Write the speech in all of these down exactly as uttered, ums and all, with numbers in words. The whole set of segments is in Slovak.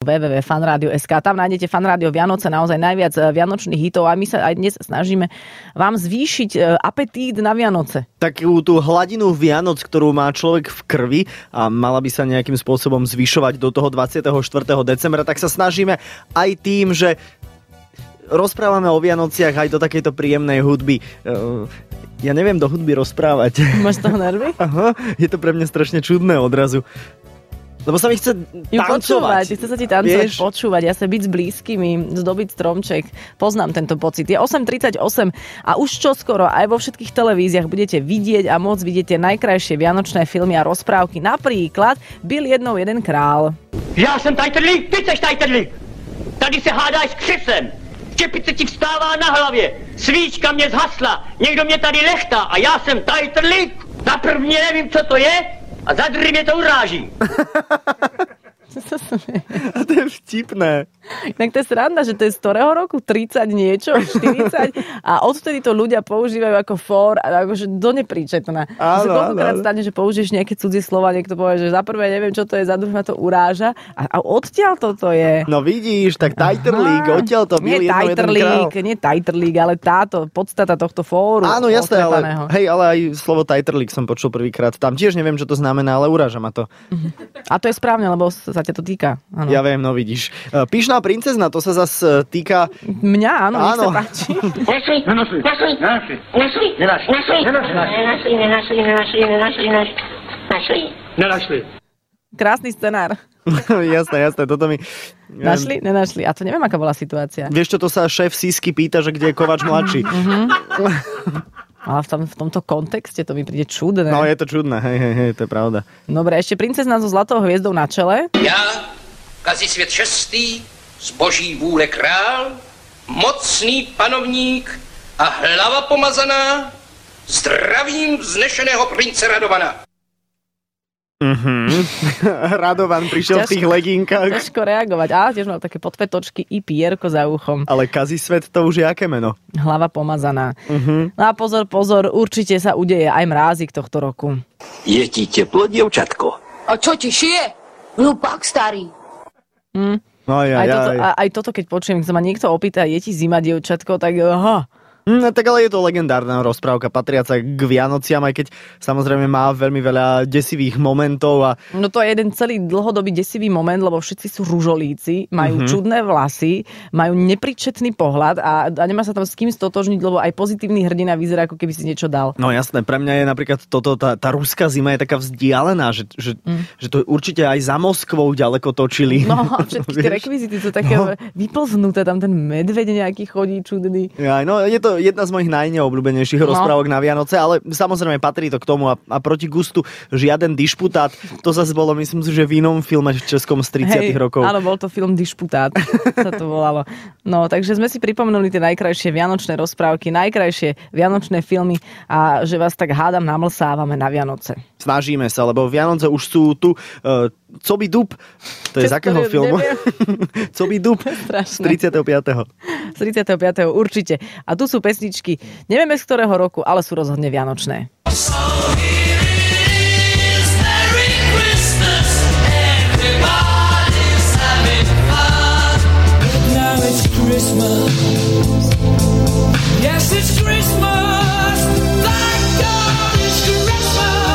w w w bodka fanradio bodka es ká. Tam nájdete Fanrádio Vianoce, naozaj najviac vianočných hitov a my sa aj dnes snažíme vám zvýšiť apetít na Vianoce. Takú tú hladinu Vianoc, ktorú má človek v krvi a mala by sa nejakým spôsobom zvyšovať do toho dvadsiateho štvrtého decembra, tak sa snažíme aj tým, že rozprávame o Vianociach aj do takejto príjemnej hudby. Ja neviem do hudby rozprávať. Máš toho nervy? Aha, je to pre mňa strašne čudné odrazu. Lebo sa mi chce tancovať. Chce sa ti tancovať, vieš? Počúvať, ja sa byť s blízkymi, zdobiť stromček. Poznám tento pocit. Je osem tridsaťosem a už čoskoro aj vo všetkých televíziách budete vidieť a môcť vidieť tie najkrajšie vianočné filmy a rozprávky. Napríklad Byl jednou jeden král. Ja som tajtrlík, ty seš tajtrlík. Tady se hádáš s křislem. Čepice ti vstává na hlavě. Svíčka mě zhasla. Někdo mě tady lechtá a já jsem tajtrlík. Za první nevím, co to je. A za druhý mě to uráží. A to je vtipné. Tak to je sranda, že to je z ktorého roku? tridsať niečo? štyridsať? A odtedy to ľudia používajú ako for, akože do nepríčetná. Áno, koľkokrát stane, že použiješ nejaké cudzie slova, niekto povie, že za prvé neviem, čo to je, za druhé ma to uráža. A, a odtiaľ toto je. No vidíš, tak tajtrlík, odtiaľ to byl jedno jeden král. Nie tajtrlík, ale táto podstata tohto fóru. Áno, jasné, ale, hej, ale aj slovo tajtrlík som počul prvýkrát. Tam tiež neviem, čo to znamená, ale uráža ma to. A to je správne, lebo sa ťa to týka. Ano. Ja viem, no vidíš. Pyšná princezna, to sa zase týka... Mňa, áno, áno. Nech sa páči. Nešli, nešli, nešli, nešli, nešli, nešli, nešli, nešli, nešli, nešli, nešli. Krásny scenár. Jasné, jasné, toto mi... Našli, nenašli. A to neviem, aká bola situácia. Vieš čo, to sa šéf Sisky pýta, že kde je Kovač mladší. Ale v, tom, v tomto kontexte to mi príde čudné. No, je to čudné, hej, hej, hej, to je pravda. Dobre, ešte princezna so zlatou hviezdou na čele. Ja, Kazisvět šestý, zboží vůle král, mocný panovník a hlava pomazaná, zdravím vznešeného prince Radovana. Mhm. Radovan prišiel ťažko, v tých leginkách. Ťažko reagovať. Á, tiež mal také podpetočky i pierko za uchom. Ale Kazisvet, to už je aké meno? Hlava pomazaná. Uh-huh. No a pozor, pozor, určite sa udeje aj mrázik tohto roku. Je ti teplo, dievčatko? A čo ti šije? Hlupák starý. Hm. No, aj, aj, aj, toto, aj. aj toto, keď počujem, keď sa ma niekto opýta, je ti zima, dievčatko, tak aha. No, tak ale je to legendárna rozprávka patriaca k Vianociam, aj keď samozrejme má veľmi veľa desivých momentov. A... No to je jeden celý dlhodobý desivý moment, lebo všetci sú ružolíci, majú mm-hmm. čudné vlasy, majú nepričetný pohľad a, a nemá sa tam s kým stotožniť, lebo aj pozitívny hrdina vyzerá, ako keby si niečo dal. No jasné, pre mňa je napríklad toto, tá, tá ruská zima je taká vzdialená, že, že, mm. že to určite aj za Moskvou ďaleko točili. No a všetky tie rekvizity sú také no. vyplznuté, tam ten medveď nejaký chodí čudný. Ja, no je to jedna z mojich najneobľúbenejších no. rozprávok na Vianoce, ale samozrejme patrí to k tomu a, a proti gustu žiaden dišputát. To zase bolo, myslím si, že v inom filme v českom z tridsiatych rokov. Áno, bol to film Dišputát, sa to volalo. No, takže sme si pripomenuli tie najkrajšie vianočné rozprávky, najkrajšie vianočné filmy a že vás tak hádam namlsávame na Vianoce. Snažíme sa, lebo Vianoce už sú tu. Uh, Co by dub? To je z akého filmu? Co by dub? Z tridsiateho piateho Z tridsiateho piateho určite. A tu sú pesničky, nevieme z ktorého roku, ale sú rozhodne vianočné. So here it is, Merry Christmas, everybody's having fun. Now it's Christmas. Yes, it's Christmas. Thank God it's Christmas.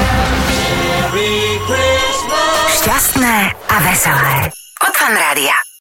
Šťastné a veselé. Od Fanrádia.